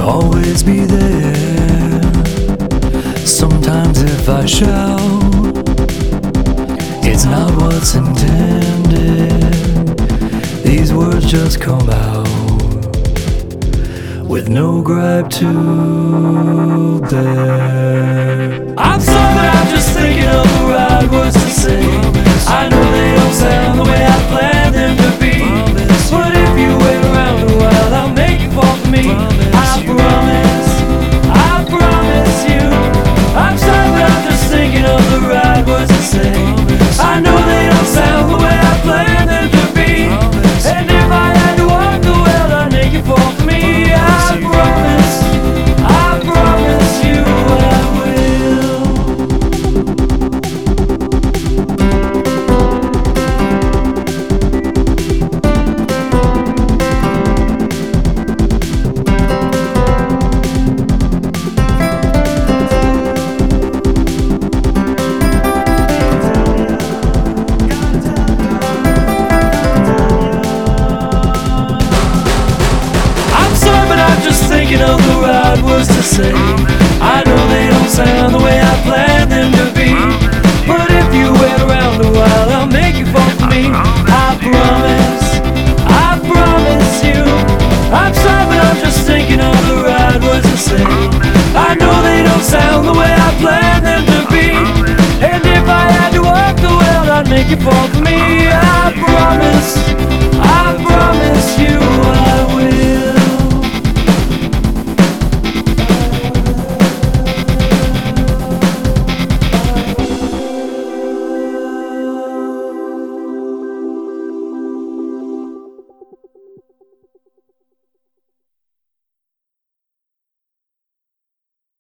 always be there. Sometimes if I shout, it's not what's intended. These words just come out with no gripe to bear. I'm sorry, but I'm just thinking of the right words to say. I know they don't sound the way I planned them to be, but if you wait around a while, I'll make you fall for me. I promise you. I'm sorry, but I'm just thinking of the right words to say. I know they don't sound the way I planned them to be, and if I had to walk the well, I'd make you fall for me. I promise you I will. Thinking of the right words to say. I know they don't sound the way I planned them to be, but if you wait around a while, I'll make you fall for me. I promise you. I'm sorry, but I'm just thinking of the right words to say. I know they don't sound the way I planned them to be, and if I had to walk the well, I'd make you fall for me.